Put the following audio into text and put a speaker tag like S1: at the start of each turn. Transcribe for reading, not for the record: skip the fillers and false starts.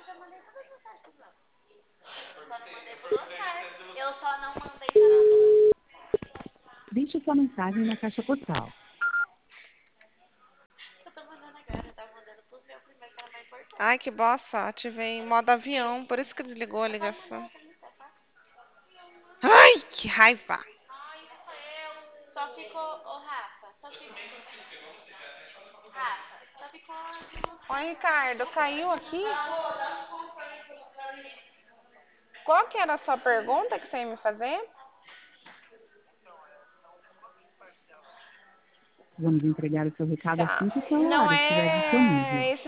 S1: Eu só não mandei para tu.
S2: Deixe sua mensagem na caixa postal.
S1: Eu tô mandando agora, eu tava mandando pro seu primeiro, que era mais importante.
S3: Ai, que bosta. Ativei em modo avião, por isso que desligou a ligação. Ai, que raiva.
S1: Ai, só eu. Só ficou, ô Rafa, só ficou. Rafa, só ficou azul.
S3: Oi, Ricardo, caiu aqui? Qual que era a sua pergunta que você ia me fazer?
S2: Vamos entregar o seu recado
S3: Tá.
S2: assim que sua
S3: Não
S2: hora estiver disponível.
S3: é esse